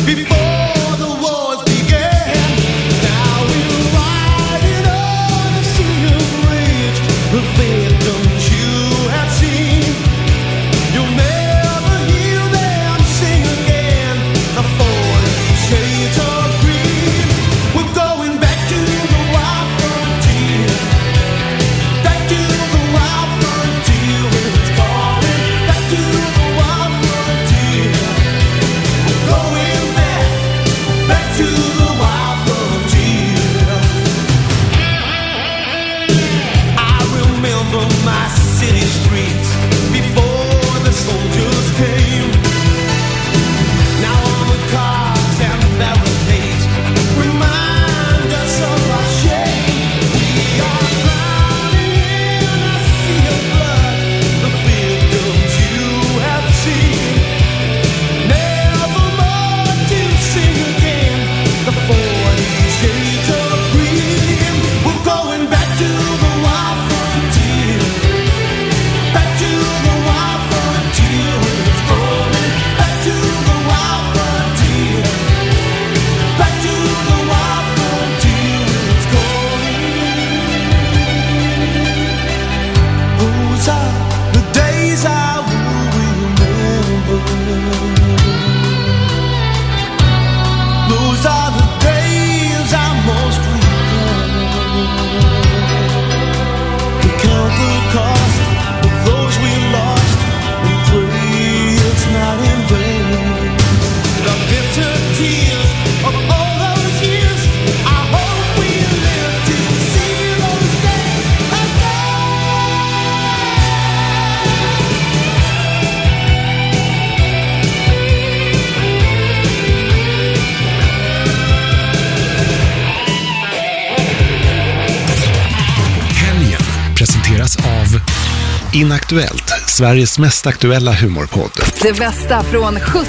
Av Inaktuellt, Sveriges mest aktuella humorpodd. Det bästa från 70,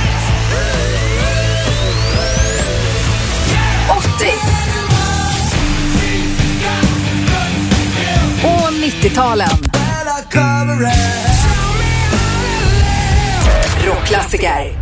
80 och 90-talen. Rockklassiker.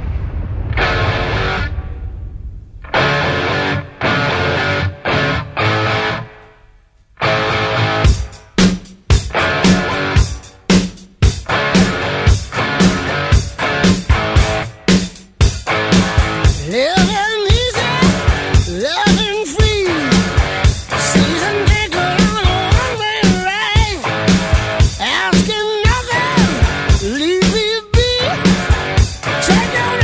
Check out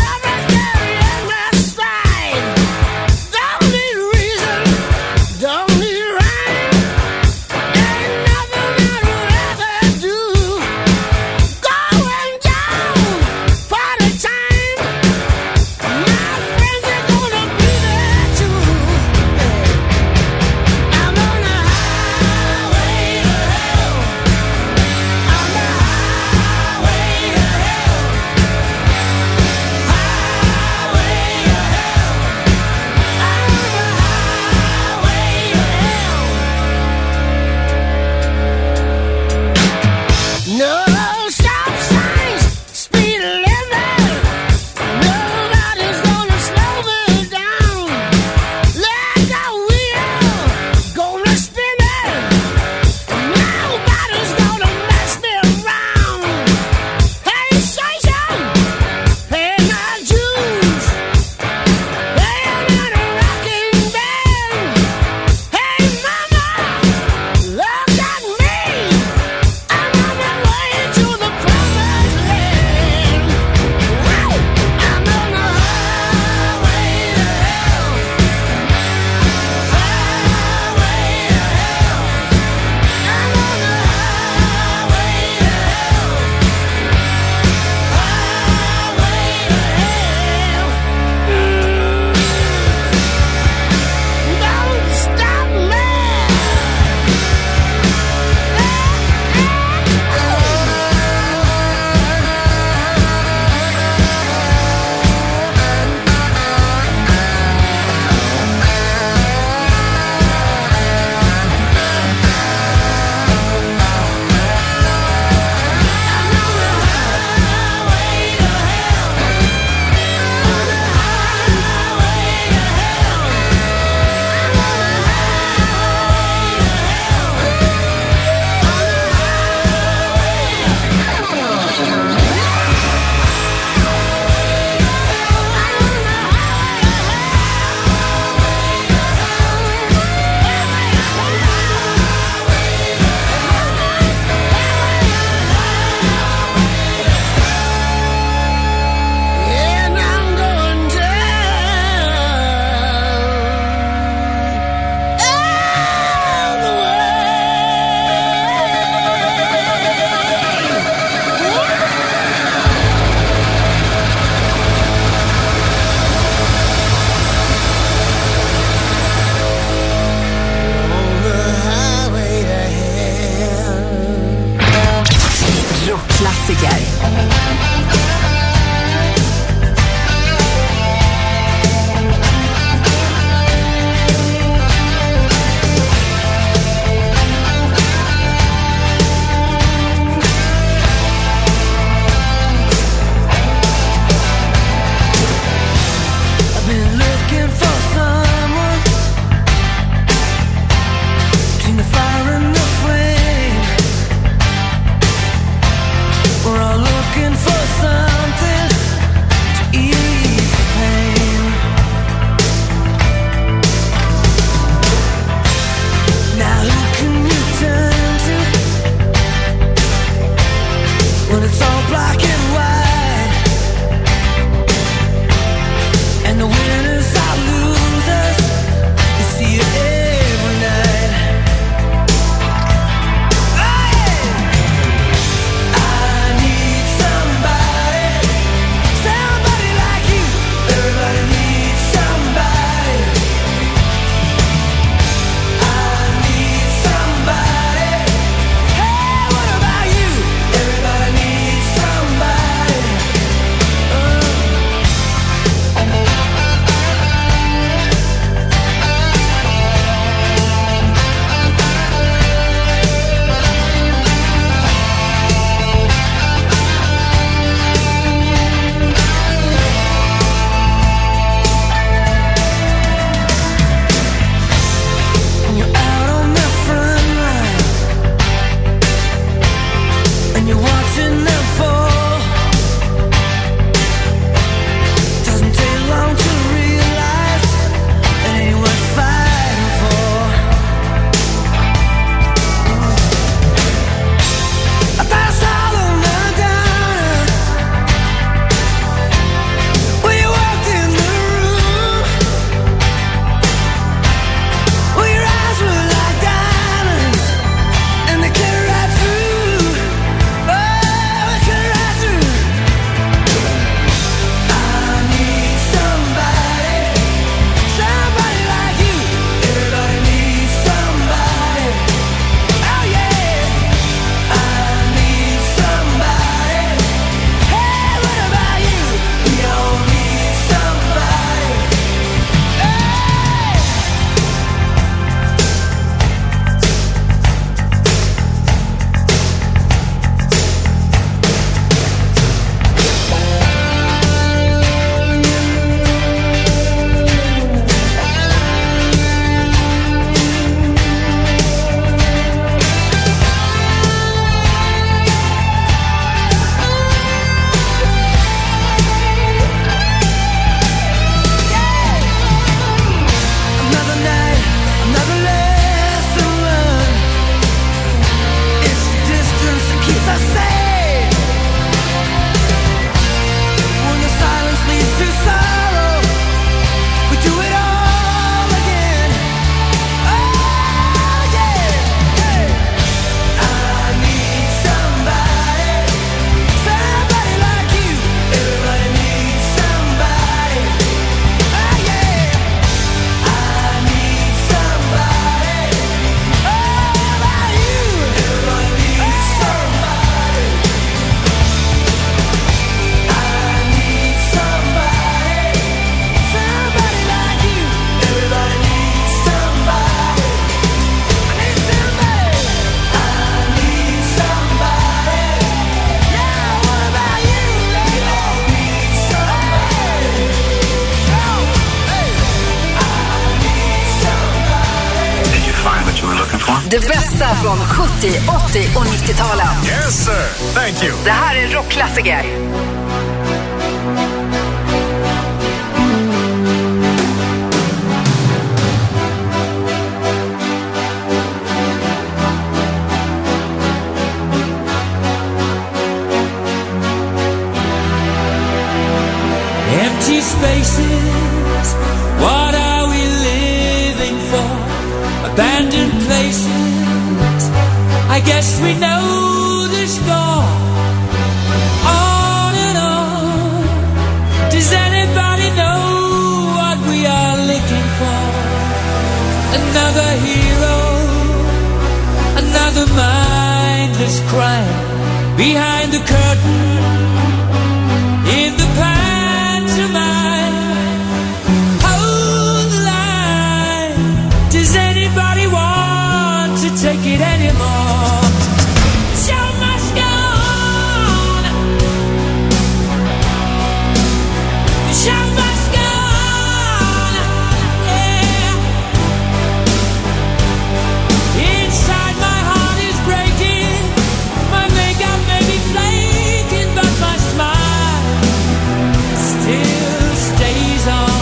Det bästa från 70, 80 och 90-talen. Yes sir, thank you. Det här är rockklassiker. Empty spaces, what are we living for? Abandoned places, I guess we know the score. On and on, does anybody know what we are looking for? Another hero, another mindless crime behind the curtain, in the past. Hold the line. Does anybody want to take it anymore? The show must go on. The show must go on. Yeah. Inside my heart is breaking. My makeup may be flaking, but my smile still stays on.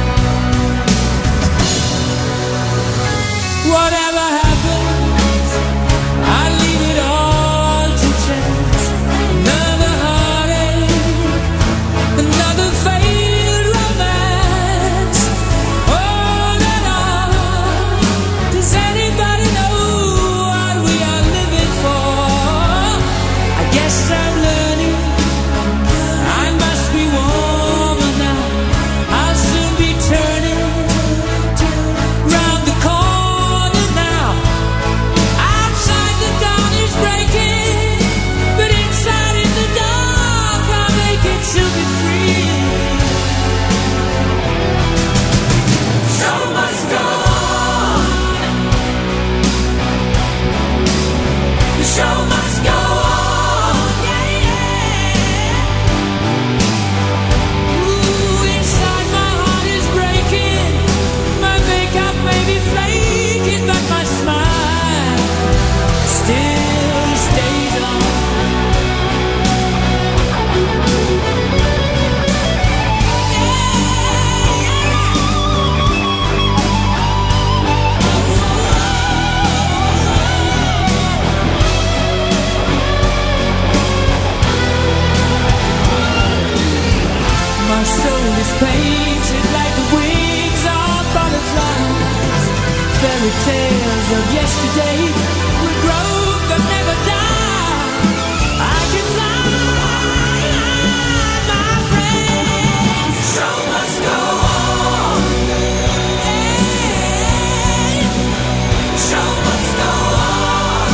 Whatever happens, I leave it all to chance. Another heartache, another failed romance. On and on. Does anybody know what we are living for? I guess I'm learning. I must be warmer now. I'll soon be turning round the corner now. Outside the dawn is breaking, but inside in the dark I'll make it to be free. Show must go on. The show must go on. Yeah, yeah. Ooh, inside my heart is breaking. My makeup may be flaking, but my smile still stays on. My soul is painted like the wings of butterflies. Fairy tales of yesterday will grow but never die. I can fly, my friend. The show must go on. Hey, the show must go on.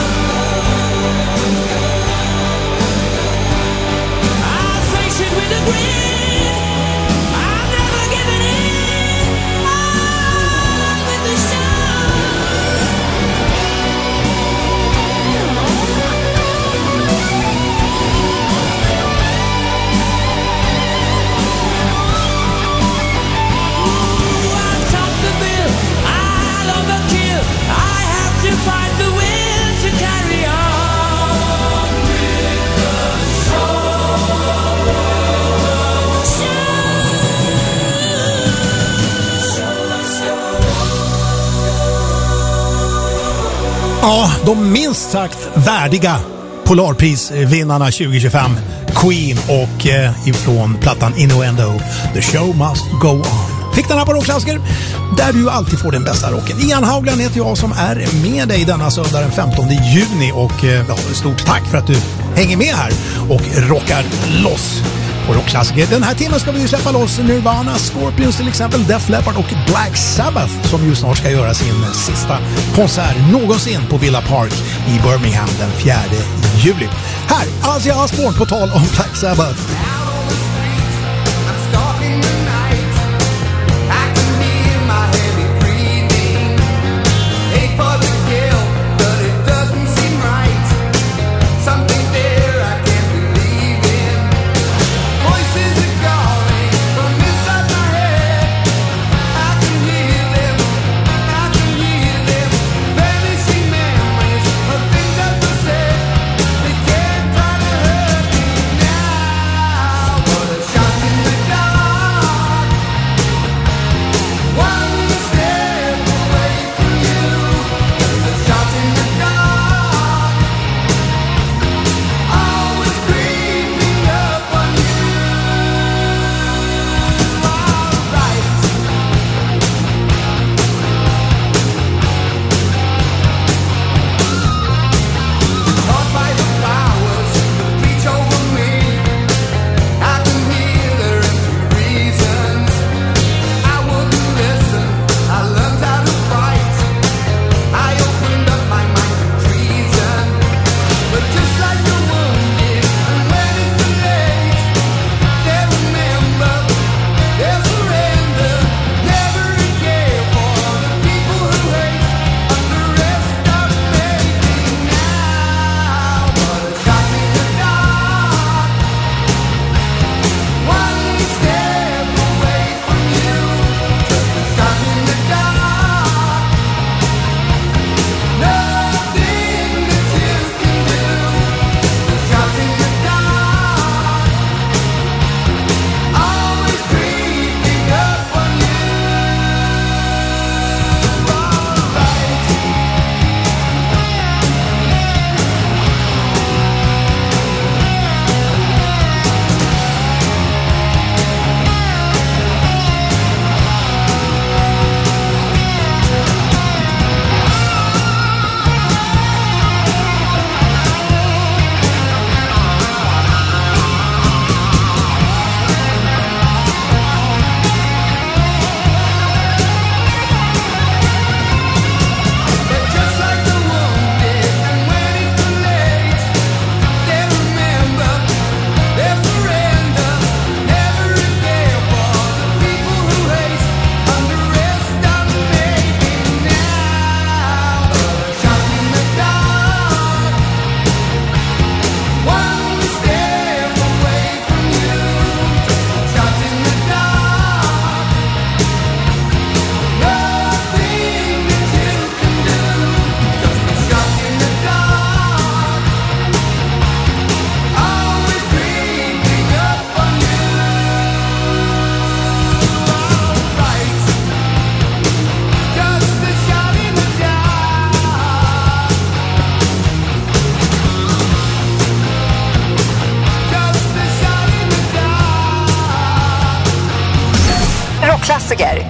I'll face it with a grin. I'm never giving in. On with the show. Ooh, I'll top the bill. I'll overkill. I have to find the will to carry on with the Ja, de minst sagt värdiga Polarprisvinnarna 2025, Queen och ifrån plattan Innuendo, The Show Must Go On. Fick den här på Rockklassiker, där du alltid får den bästa rocken. Ian Haugland heter jag som är med dig denna söndag den 15 juni och stort tack för att du hänger med här och rockar loss på Rockklassiker. Den här timmen ska vi ju släppa loss Nirvana, Scorpions till exempel, Def Leppard och Black Sabbath som ju snart ska göra sin sista konsert någonsin på Villa Park i Birmingham den 4 juli. Här, Ozzy Osbourne på tal om Black Sabbath. Man rockklassiker.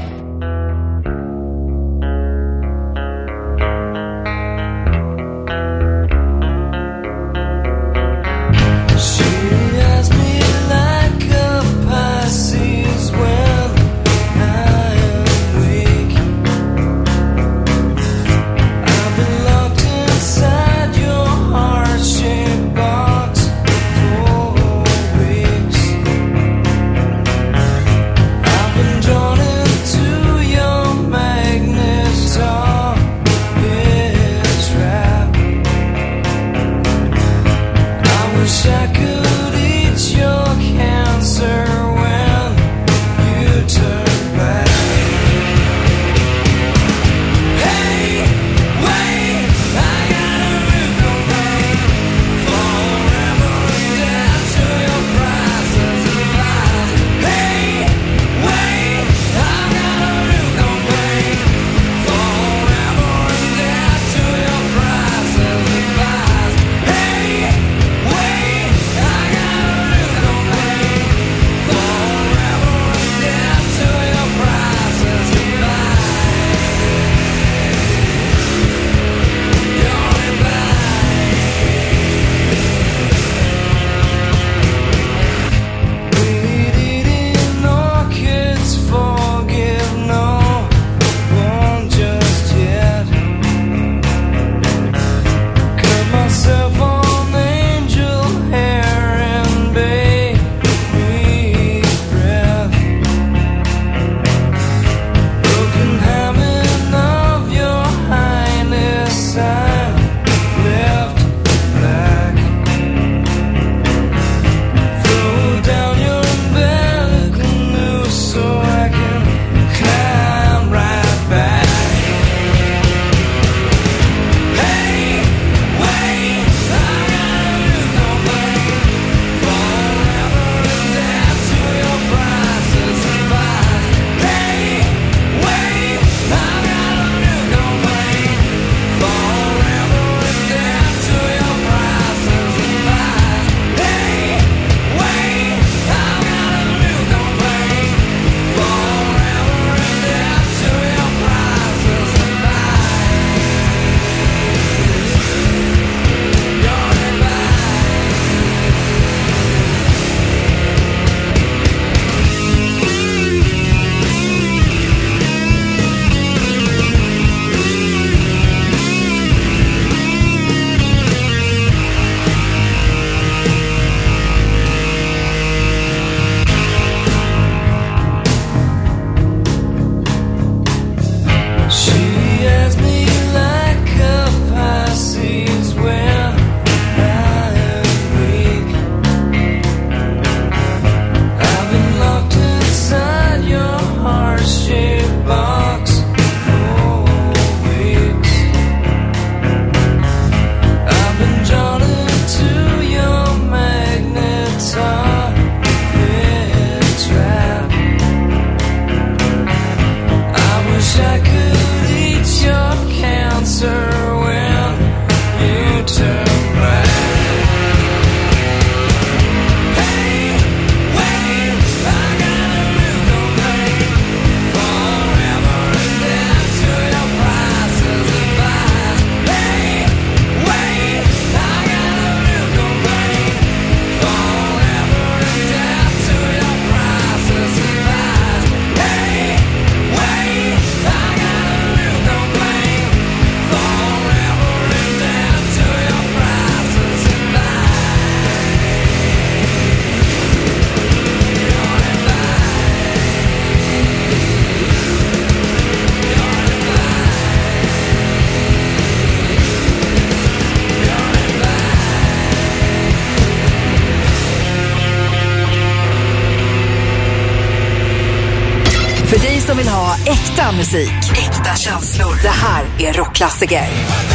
För dig som vill ha äkta musik, äkta känslor. Det här är rockklassiker.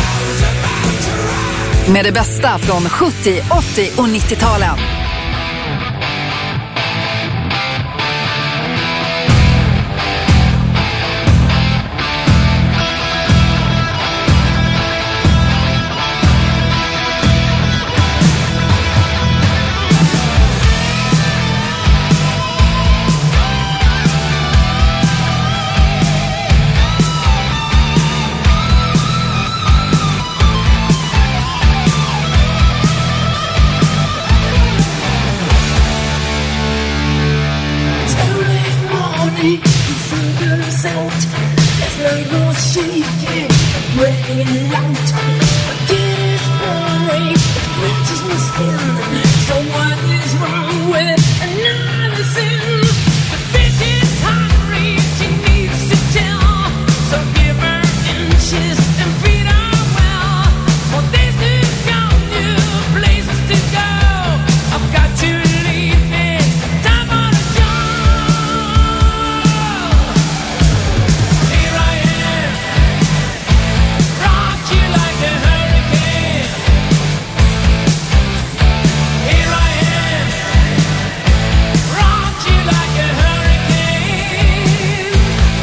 Med det bästa från 70, 80 och 90-talen. shaking, breaking out. Forget his brain, it reaches my skin. So what is wrong with another sin? The bitch is hungry, she needs to tell. So give her inches and feed her well. For this is got new places to go. I've got to leave this time on the show. Here I am, rock you like a hurricane. Here I am, rock you like a hurricane.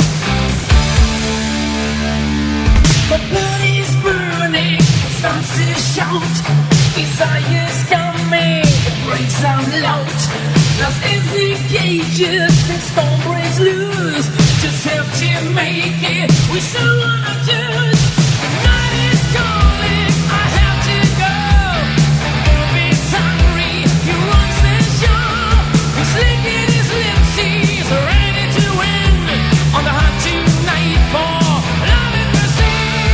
My blood is burning, starts to shout. Desire's coming, it breaks out loud. Lost empty cages, and storm breaks loose. Just have to make it, we so wanna choose. The night is calling, I have to go. The movie's hungry, he runs the show. He's licking his lips, he's ready to win. On the hunt tonight for love and mercy.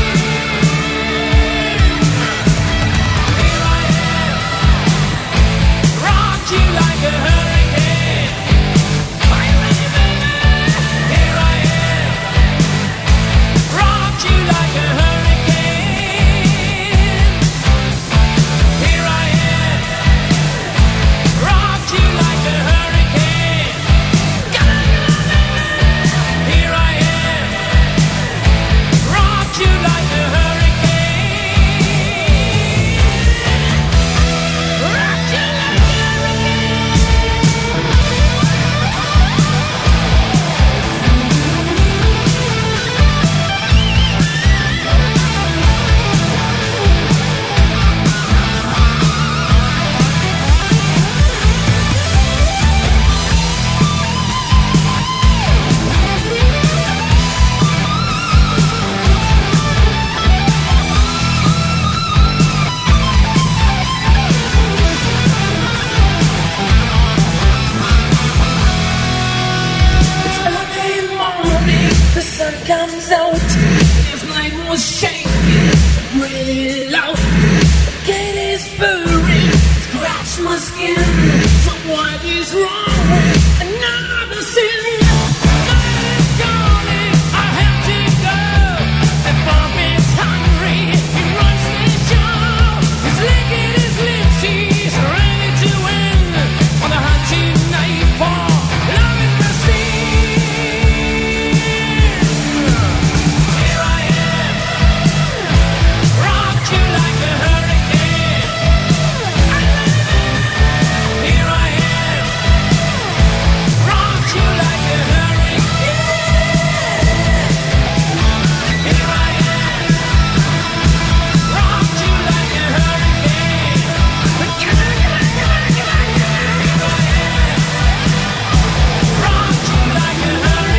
Here I am, rock you like a hurricane. Are you ready, baby? Here I am, rock you like a hurricane. Here I am, rock you like a hurricane. Here I am, rock you like a hurricane. Rock you like a It's early morning, the sun comes out. This night was shaking, really loud. The gate is burning, scratch my skin. So what is wrong with another sin? Night is calling, I have to go. The bomb is hungry, he runs the show. He's licking his lips, he's ready to win. On the hunt tonight for love and mercy. Here I am, rock you like a hurricane. Here I am, rock you like a hurricane. Here I am, rock you like a hurricane. Here I am, rock you like a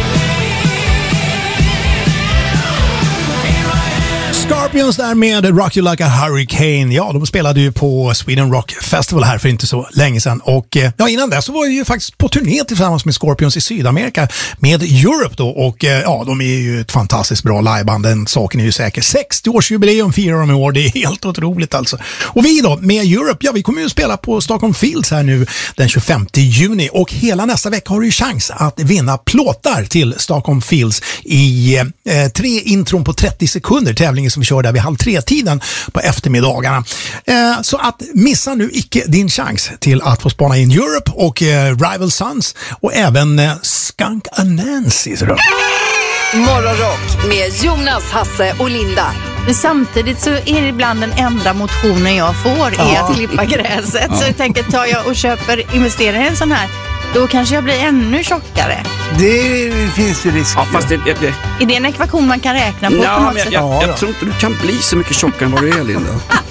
hurricane. Scorpions där med Rock You Like a Hurricane. Ja, de spelade ju på Sweden Rock Festival här för inte så länge sedan. Och ja, innan det så var jag ju faktiskt på turné tillsammans med Scorpions i Sydamerika med Europe då. Och ja, de är ju ett fantastiskt bra liveband. Den saken är ju säker. 60-årsjubileum firar de i år. Det är helt otroligt alltså. Och vi då med Europe, ja vi kommer ju spela på Stockholm Fields här nu den 25 juni. Och hela nästa vecka har du ju chans att vinna plåtar till Stockholm Fields i 3 intron på 30 sekunder. Tävlingen som vi kör där vid 2:30 på eftermiddagarna. Så att missa nu icke din chans till att få spana in Europe och Rival Sons och även Skunk Anansi. Morgonrock med Jonas, Hasse och Linda. Men samtidigt så är det ibland den enda motionen jag får är att klippa gräset. Så jag tänker, tar jag och investerar i en sån här, då kanske jag blir ännu tjockare. Det finns ju risk. Ja, fast är det en ekvation man kan räkna på ja, på något men sätt? jag tror inte du kan bli så mycket tjockare än vad du är, Linda.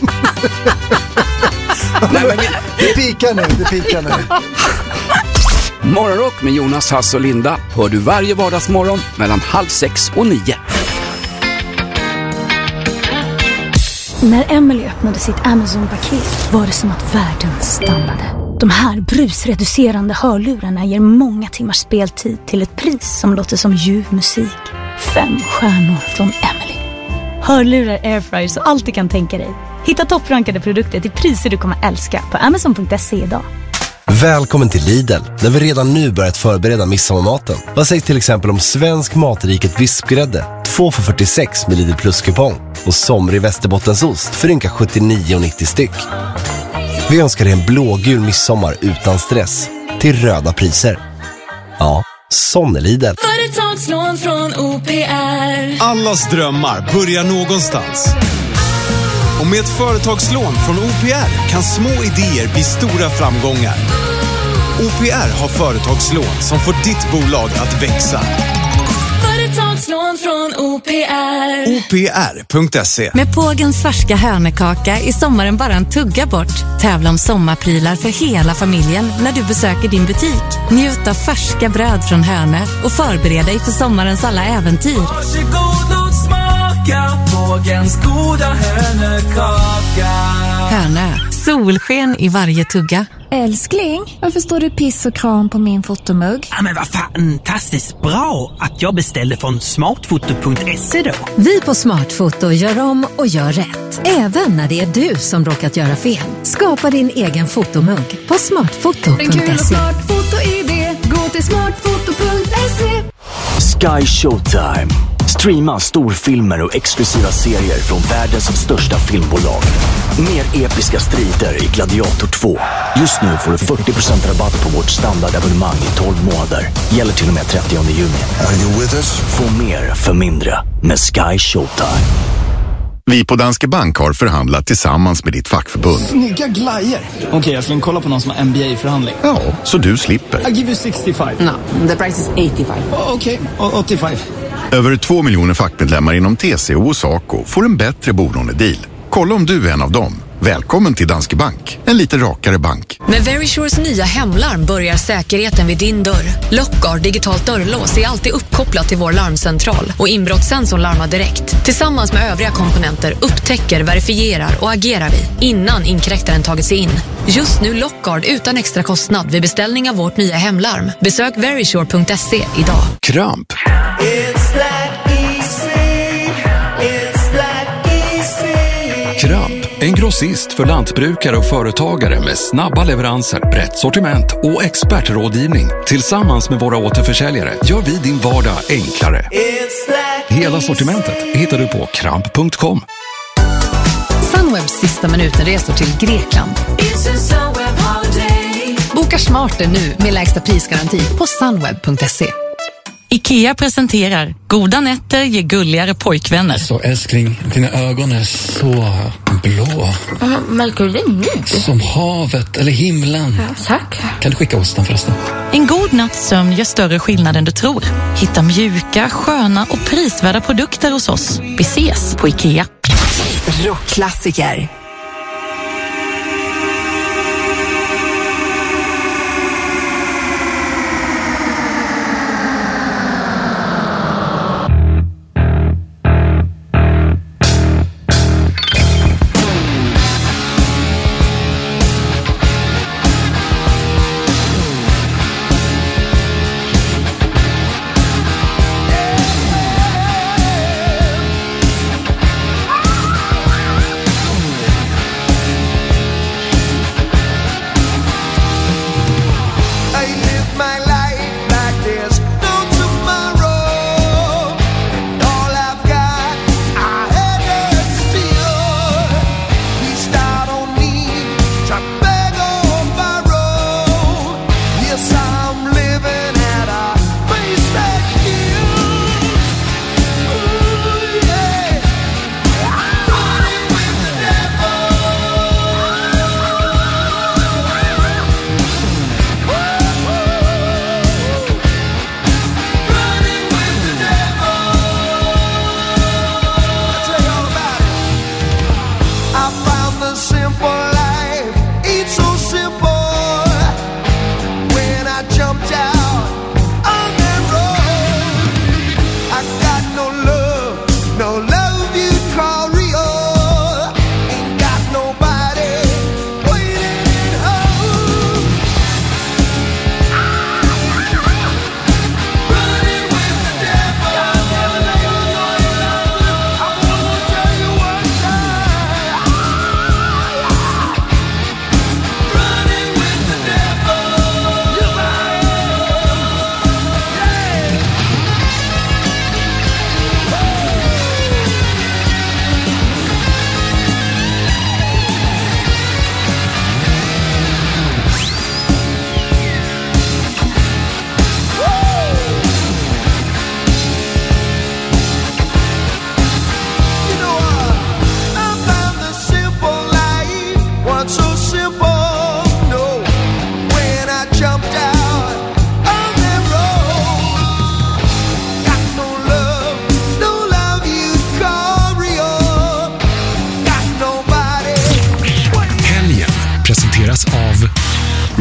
Nej, men det pikar nu. Morgonrock med Jonas, Hasse och Linda hör du varje vardagsmorgon mellan 5:30 och 9. När Emily öppnade sitt Amazon-paket var det som att världen stannade. De här brusreducerande hörlurarna ger många timmars speltid till ett pris som låter som ljuv musik. 5 stjärnor från Emily. Hörlurar, airfryers och allt du kan tänka dig. Hitta topprankade produkter till priser du kommer älska på Amazon.se idag. Välkommen till Lidl, där vi redan nu börjat förbereda midsommarmaten. Vad sägs till exempel om svensk matriket vispgrädde, 2 för 46 med Lidl Plus-kupong. Och somrig Västerbottensost för ynka 79,90 styck. Vi önskar dig en blågul midsommar utan stress, till röda priser. Ja, sån är Lidl. Företagslån från OPR. Allas drömmar börjar någonstans. Och med ett företagslån från OPR kan små idéer bli stora framgångar. OPR har företagslån som får ditt bolag att växa. Företagslån från OPR. OPR.se. Med Pågens färska hörnekaka är sommaren bara en tugga bort. Tävla om sommarprylar för hela familjen när du besöker din butik. Njut av färska bröd från Hörne och förbered dig för sommarens alla äventyr. Varsågod och smaka Pågens goda hörnekaka. Hörne, solsken i varje tugga. Älskling, varför står det piss och kram på min fotomugg? Ja, men vad fantastiskt bra att jag beställde från smartfoto.se då. Vi på Smartfoto gör om och gör rätt. Även när det är du som råkat göra fel. Skapa din egen fotomugg på smartfoto.se. En kul och smart foto-idé. Gå till smartfoto.se. Sky Showtime. Streama storfilmer och exklusiva serier från världens största filmbolag. Mer episka strider i Gladiator 2. Just nu får du 40% rabatt på vårt standardabonnemang i 12 månader. Gäller till och med 30 juni. Are you with us? Få mer för mindre med Sky Showtime. Vi på Danske Bank har förhandlat tillsammans med ditt fackförbund. Snygga glajer. Okej, jag ska kolla på någon som har MBA-förhandling. Ja, så du slipper. I'll give you 65. No, the price is 85. Okej, 85. Över 2 miljoner fackmedlemmar inom TCO och SACO får en bättre bolånedeal. Kolla om du är en av dem. Välkommen till Danske Bank, en lite rakare bank. Med Verisures nya hemlarm börjar säkerheten vid din dörr. Lockguard digitalt dörrlås är alltid uppkopplat till vår larmcentral och inbrottssensorn larmar direkt. Tillsammans med övriga komponenter upptäcker, verifierar och agerar vi innan inkräktaren tagit sig in. Just nu Lockguard utan extra kostnad vid beställning av vårt nya hemlarm. Besök verisure.se idag. Kramp. Kramp, en grossist för lantbrukare och företagare med snabba leveranser, brett sortiment och expertrådgivning. Tillsammans med våra återförsäljare gör vi din vardag enklare. Hela sortimentet hittar du på kramp.com. Sunwebs sista minuten-resor till Grekland. Boka smarter nu med lägsta prisgaranti på sunweb.se. IKEA presenterar Goda nätter ger gulligare pojkvänner. Så älskling, dina ögon är så blå. Märker du nu? Som havet eller himlen. Ja, tack. Kan du skicka osten förresten? En god natts sömn gör större skillnad än du tror. Hitta mjuka, sköna och prisvärda produkter hos oss. Vi ses på IKEA. Rockklassiker.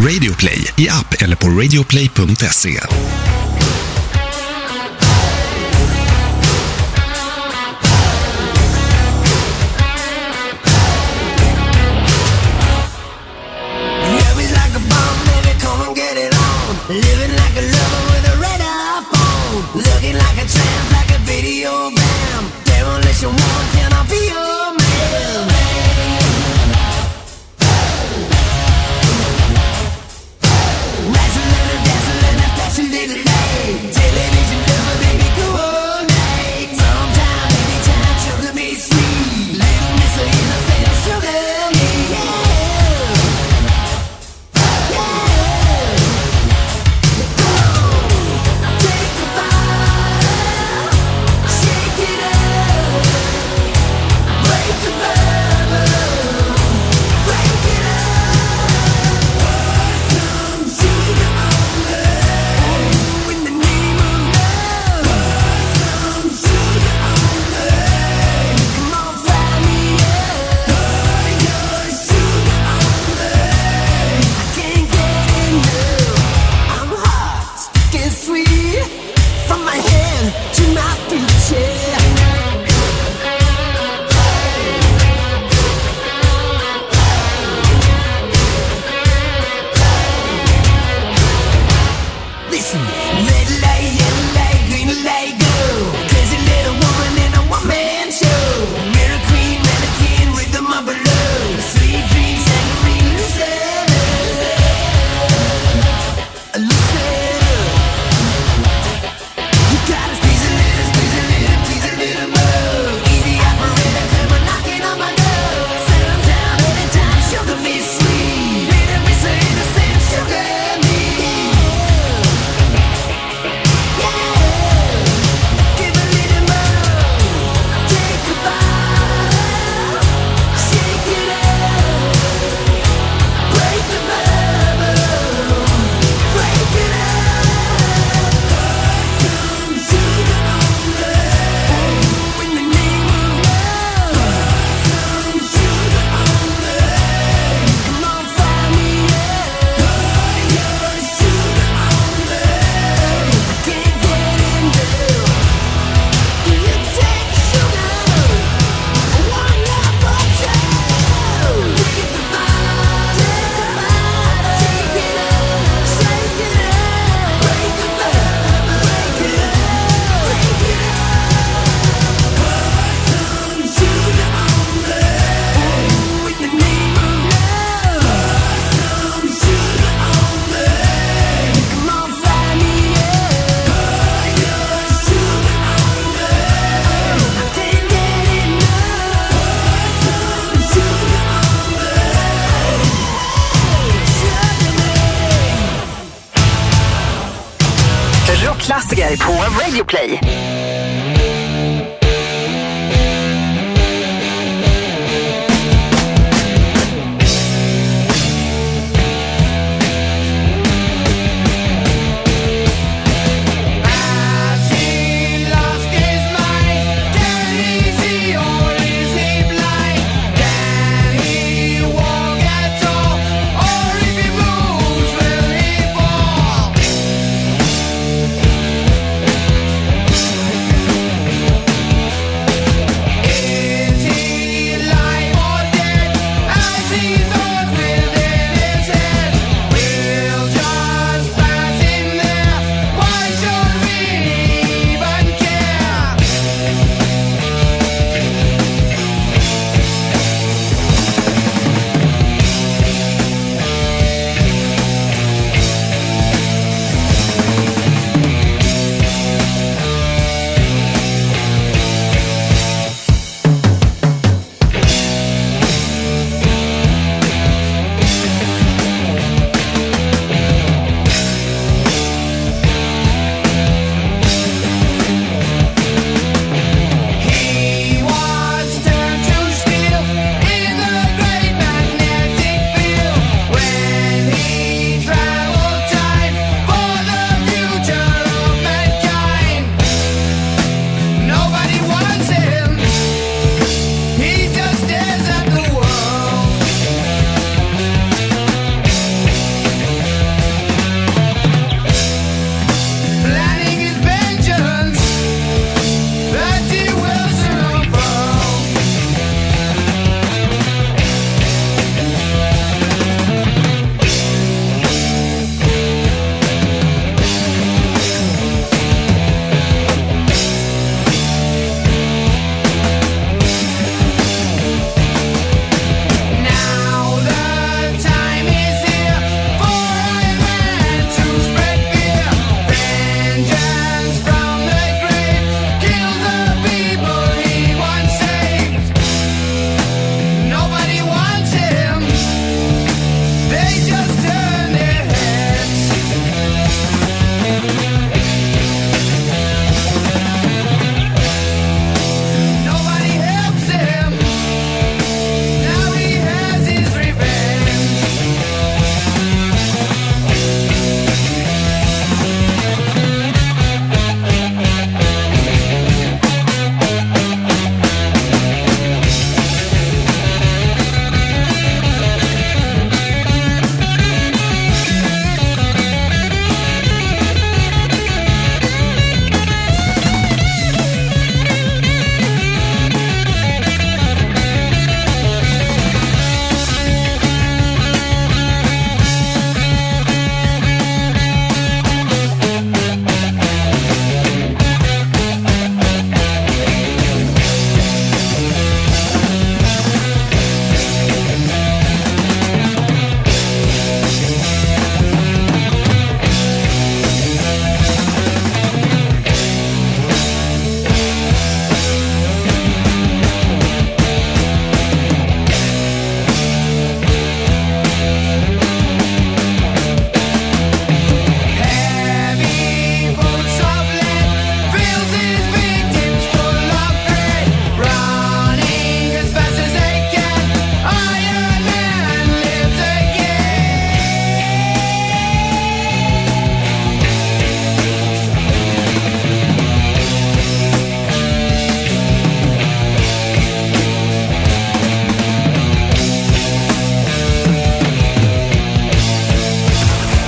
Radio Play i app eller på radioplay.se. Living like a lover with a red iPhone, looking like a tramp, like a video bam. Demolition one, can I be your man? Dancing little lane, television lover, baby, go all night. Sometime, anytime, sugar me sweet, little miss of innocent, sugar me, yeah. Klassiker på Radio Play.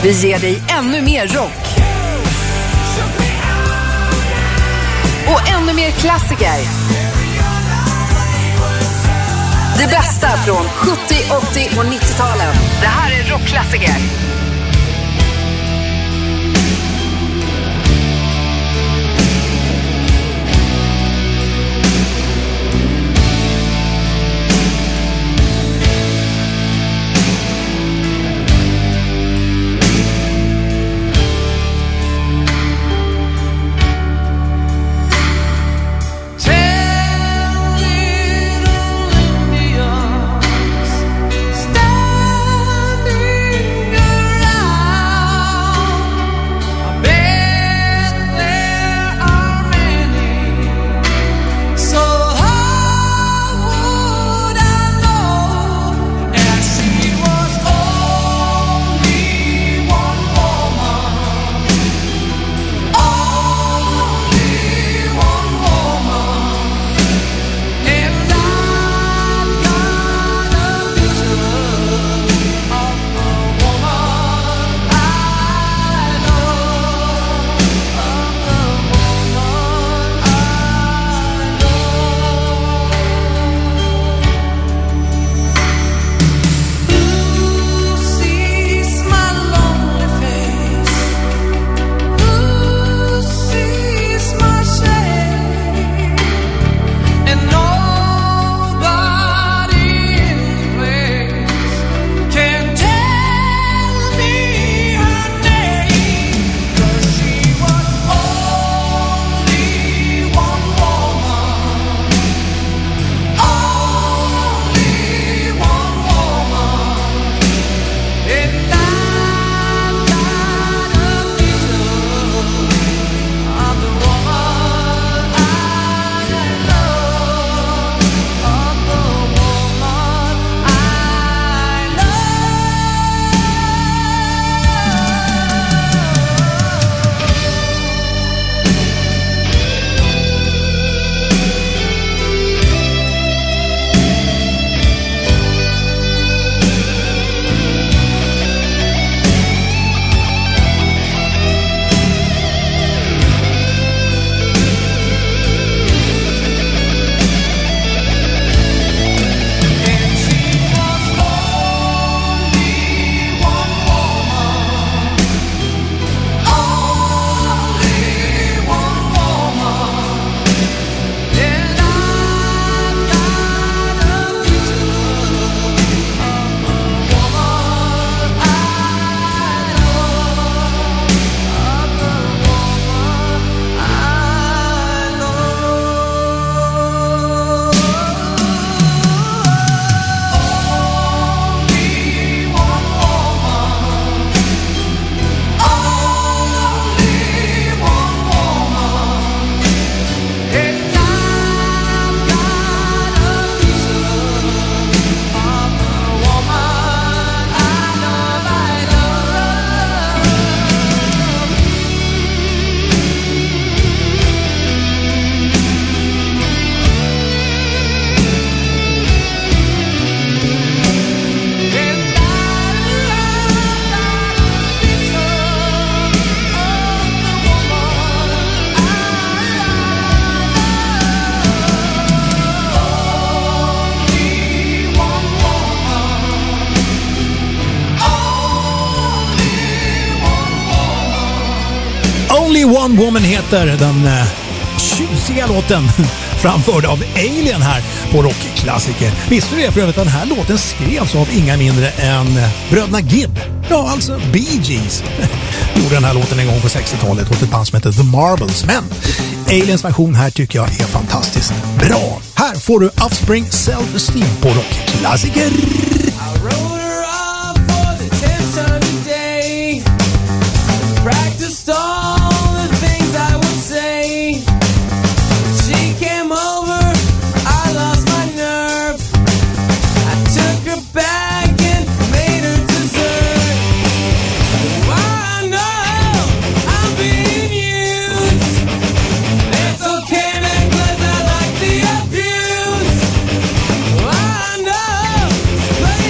Vi ger dig ännu mer rock. Och ännu mer klassiker. Det bästa från 70, 80 och 90-talen. Det här är rockklassiker. Only One Woman heter den tjusiga låten framförd av Alien här på Rockklassiker. Visste du det för övrigt att den här låten skrevs av inga mindre än bröderna Gibb? Ja, alltså Bee Gees gjorde den här låten en gång på 60-talet åt ett band som heter The Marbles. Men Aliens version här tycker jag är fantastiskt bra. Här får du Offspring Self-Esteem på Rockklassiker. Practiced all the things I would say. She came over, I lost my nerve. I took her back and made her dessert. I know I'm being used. It's okay man, 'cause I like the abuse. I know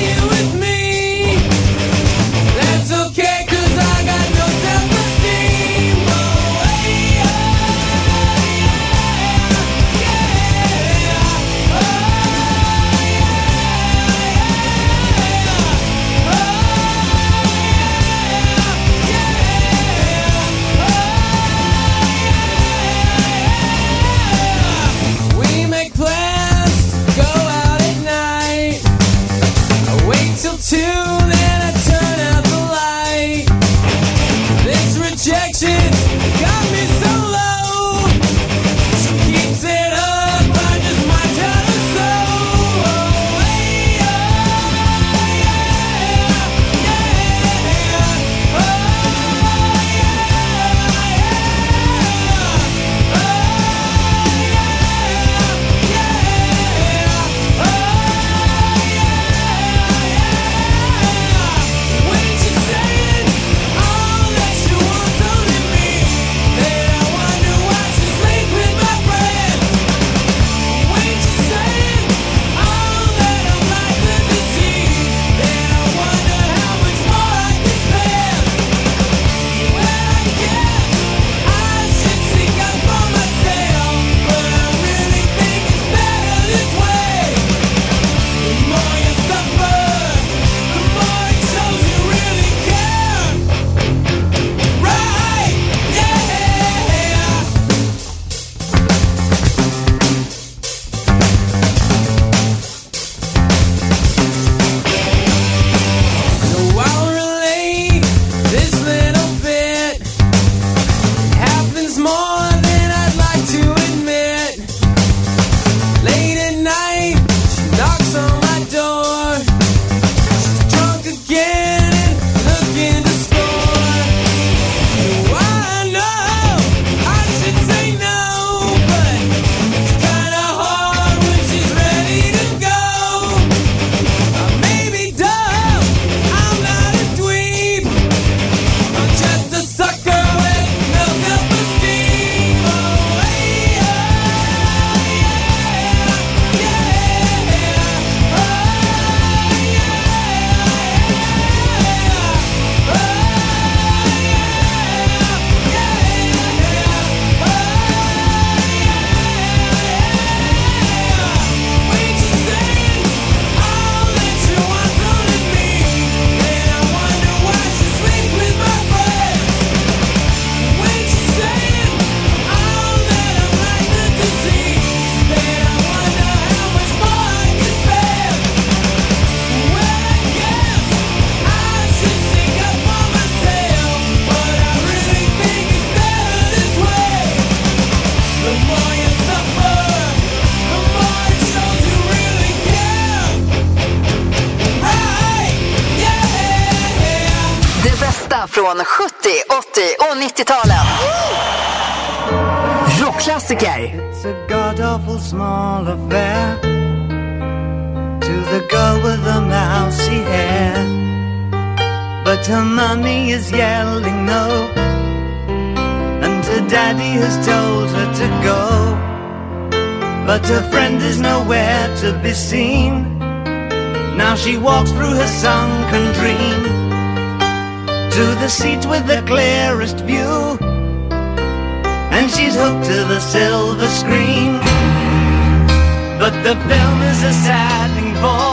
från 70, 80 och 90-talen. Rockklassiker. It's a god-awful small affair to the girl with the mousy hair, but her mommy is yelling no, and her daddy has told her to go, but her friend is nowhere to be seen. Now she walks through her sunken dream to the seat with the clearest view, and she's hooked to the silver screen. But the film is a sad thing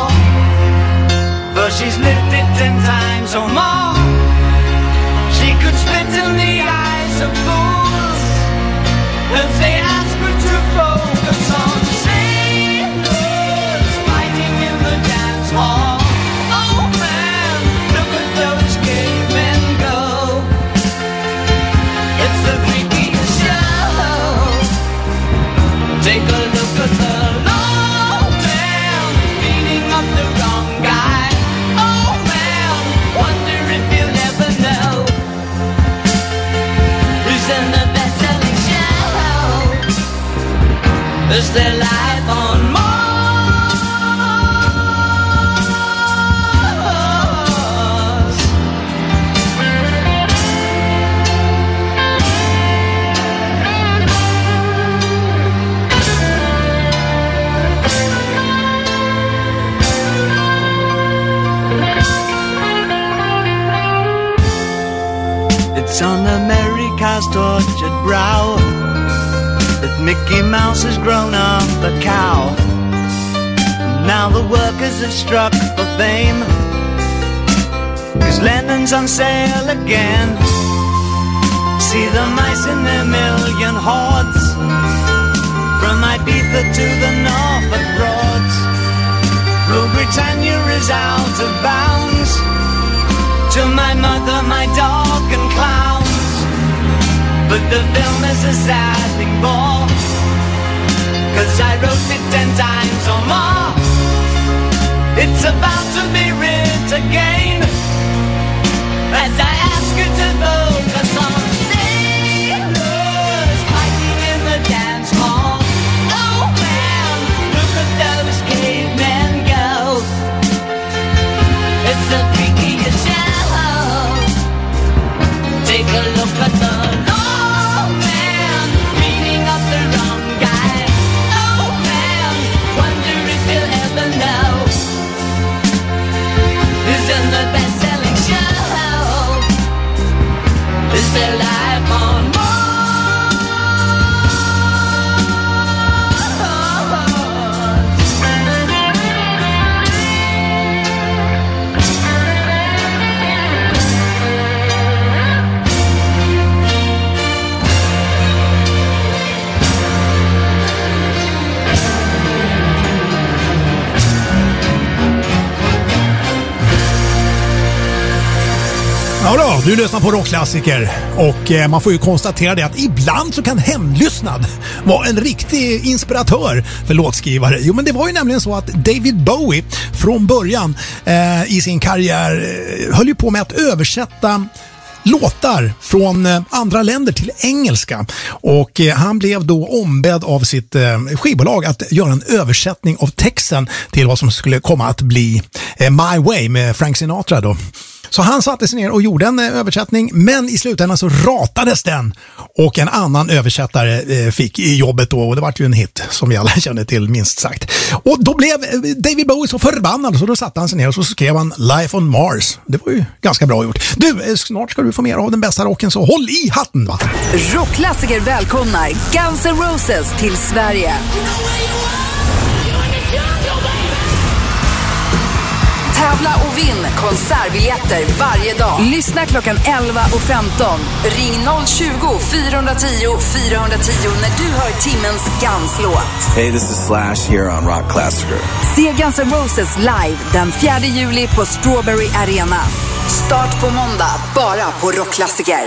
for she's lived it 10 times or more. She could spit in the eyes of fools if they ask her to focus on sailors fighting in the dance hall. Oh man, look at those cavemen go. It's the freakiest show. Take a look at the low man beating up the wrong guy. Oh man, wonder if you'll ever know who's in the best-selling show. Is their life on Mars? It's on America's tortured brow that Mickey Mouse has grown up a cow. Now the workers have struck for fame, 'cause Lennon's on sale again. See the mice in their million hordes, from Ibiza to the Norfolk Broads. Rule Britannia is out of bounds, to my mother, my dog and clowns. But the film is a sad thing more, 'cause I wrote it 10 times or more. It's about to be writ again, as I ask you to focus on sailors fighting in the dance hall. Oh man, look at those cavemen go. It's the freakiest show. Take a look at the low man beating up the wrong guy. Oh man, wonder if you'll ever know who's in the best-selling show. Is their life on Mars? Ja då, du lyssnar på rockklassiker och man får ju konstatera det att ibland så kan hemlyssnad vara en riktig inspiratör för låtskrivare. Jo, men det var ju nämligen så att David Bowie från början i sin karriär höll ju på med att översätta låtar från andra länder till engelska, och han blev då ombedd av sitt skivbolag att göra en översättning av texten till vad som skulle komma att bli My Way med Frank Sinatra då. Så han satte sig ner och gjorde en översättning, men i slutändan så ratades den och en annan översättare fick i jobbet då, och det var ju en hit som vi alla känner till minst sagt. Och då blev David Bowie så förbannad, så då satte han sig ner och så skrev han Life on Mars. Det var ju ganska bra gjort. Du, snart ska du få mer av den bästa rocken, så håll i hatten va! Rockklassiker välkomnar Guns N' Roses till Sverige. Tävla och vinn konsertbiljetter varje dag. Lyssna klockan 11:15. Ring 020-410 410 när du hör timmens Guns-låt. Hey, this is Slash here on Rock Classicer. Se Guns N' Roses live den 4 juli på Strawberry Arena. Start på måndag, bara på Rockklassiker.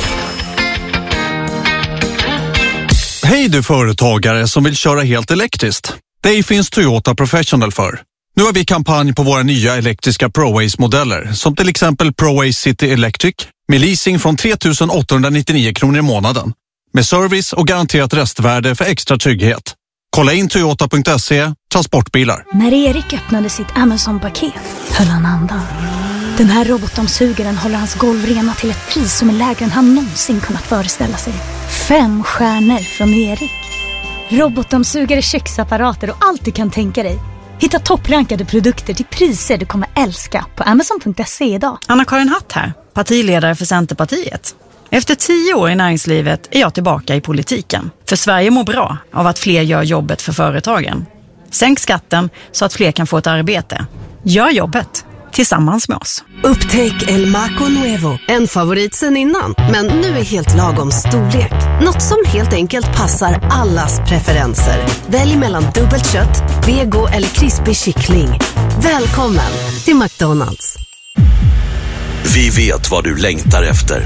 Hej du företagare som vill köra helt elektriskt. Det finns Toyota Professional för. Nu har vi kampanj på våra nya elektriska ProAce-modeller, som till exempel ProAce City Electric Med leasing från 3 899 kronor i månaden. Med service och garanterat restvärde för extra trygghet. Kolla in Toyota.se, transportbilar. När Erik öppnade sitt Amazon-paket höll han andan. Den här robotdammsugaren håller hans golv rena till ett pris som är lägre än han någonsin kunnat föreställa sig. 5 stjärnor från Erik. Robotdammsugare, köksapparater och allt du kan tänka dig. Hitta topprankade produkter till priser du kommer älska på Amazon.se idag. Anna-Karin Hatt här, partiledare för Centerpartiet. Efter 10 år i näringslivet är jag tillbaka i politiken. För Sverige mår bra av att fler gör jobbet för företagen. Sänk skatten så att fler kan få ett arbete. Gör jobbet tillsammans med oss. Upptäck El Maco Nuevo. En favorit sen innan, men nu är helt lagom storlek. Något som helt enkelt passar allas preferenser. Välj mellan dubbelt kött, vego eller krispig kyckling. Välkommen till McDonald's. Vi vet vad du längtar efter.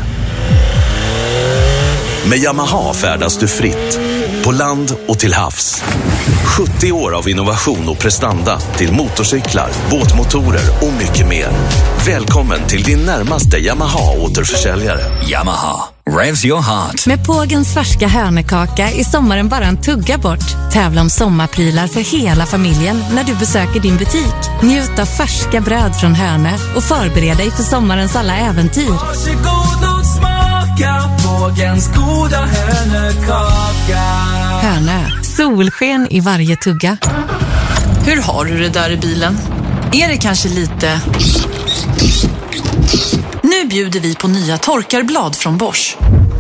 Med Yamaha färdas du fritt, på land och till havs. 70 år av innovation och prestanda till motorcyklar, båtmotorer och mycket mer. Välkommen till din närmaste Yamaha-återförsäljare. Yamaha, revs your heart. Med Pågens färska hörnekaka är sommaren bara en tugga bort. Tävla om sommarprylar för hela familjen när du besöker din butik. Njut av färska bröd från Hörne och förbered dig för sommarens alla äventyr. Varsågod och smaka Pågens goda hörnekaka. Hörne, solsken i varje tugga. Hur har du det där i bilen? Är det kanske lite... Nu bjuder vi på nya torkarblad från Bosch.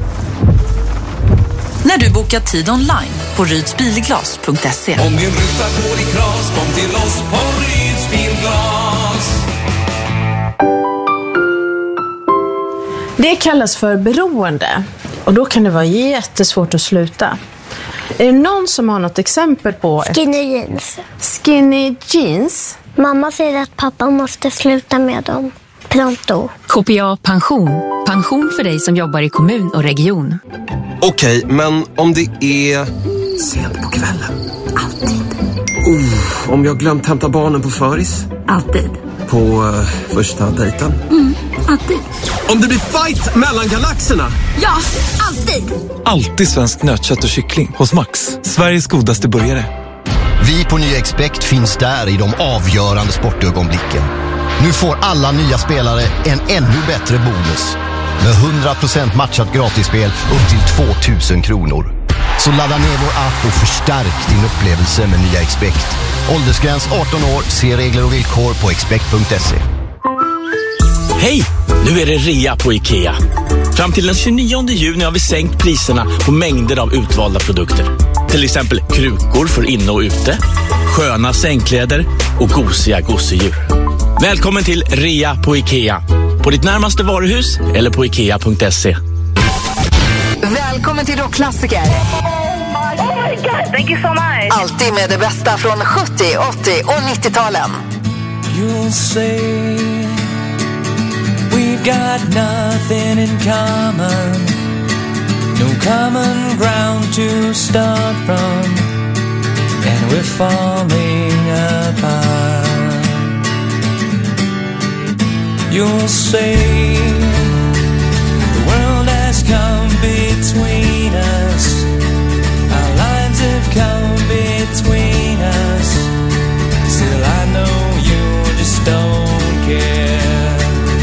När du bokar tid online på rydsbilglas.se. Om din ruta går i kras, kom till oss på Ryds bilglas. Det kallas för beroende och då kan det vara jättesvårt att sluta. Är det någon som har något exempel på... Skinny jeans. Skinny jeans? Mamma säger att pappa måste sluta med dem. Pronto. KPA Pension. Pension för dig som jobbar i kommun och region. Okej, men om det är... Sent på kvällen. Alltid. Om jag glömt hämta barnen på föris. Alltid. På första dejten. Alltid. Om det blir fight mellan galaxerna. Ja, alltid. Alltid svensk nötkött och kyckling hos Max. Sveriges godaste burgare. Vi på Nya Expect finns där i de avgörande sportögonblicken. Nu får alla nya spelare en ännu bättre bonus. Med 100% matchat gratisspel upp till 2000 kronor. Så ladda ner vår app och förstärk din upplevelse med Nya Expect. Åldersgräns 18 år, se regler och villkor på expect.se. Hej! Nu är det rea på IKEA. Fram till den 29 juni har vi sänkt priserna på mängder av utvalda produkter. Till exempel krukor för inne och ute, sköna sängkläder och gosiga gosedjur. Välkommen till rea på IKEA. På ditt närmaste varuhus eller på ikea.se. Välkommen till Rockklassiker. Oh my God, thank you so much. Alltid med det bästa från 70, 80 och 90-talen. You'll say we've got nothing in common. No common ground to start from. And we're falling apart. You'll say the world has come between us. Our lives have come between us. Still I know you just don't care.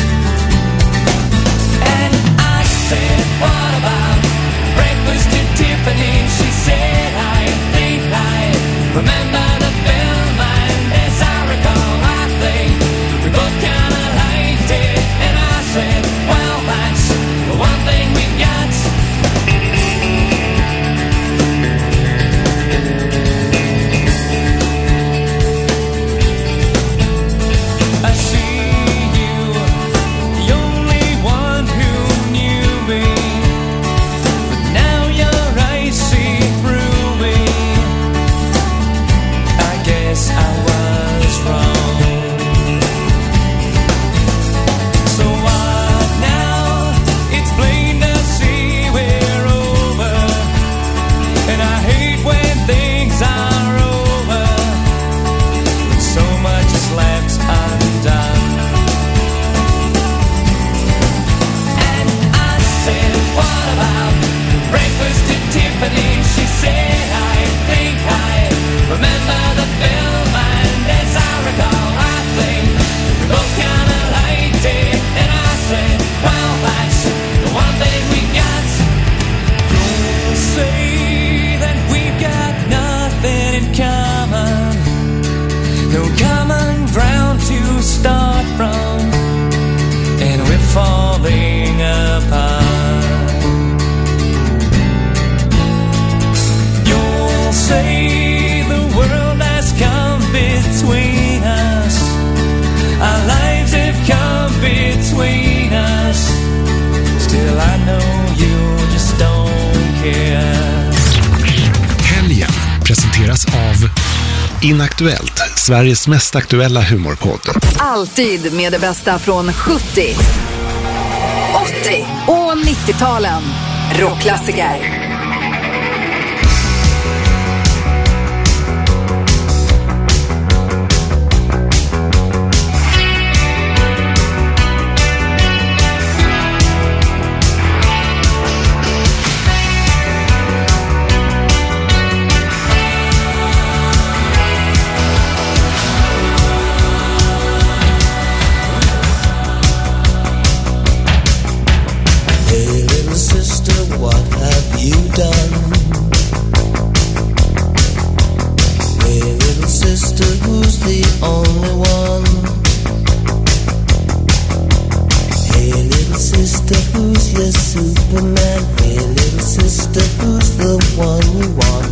And I said, what about breakfast at Tiffany? She said, I think I remember the film. And as I recall, I think we both kinda liked it. And I said, presenteras av Inaktuellt, Sveriges mest aktuella humorpodd. Alltid med det bästa från 70, 80 och 90-talen. Rockklassiker. Superman, hey little sister, who's the one you want?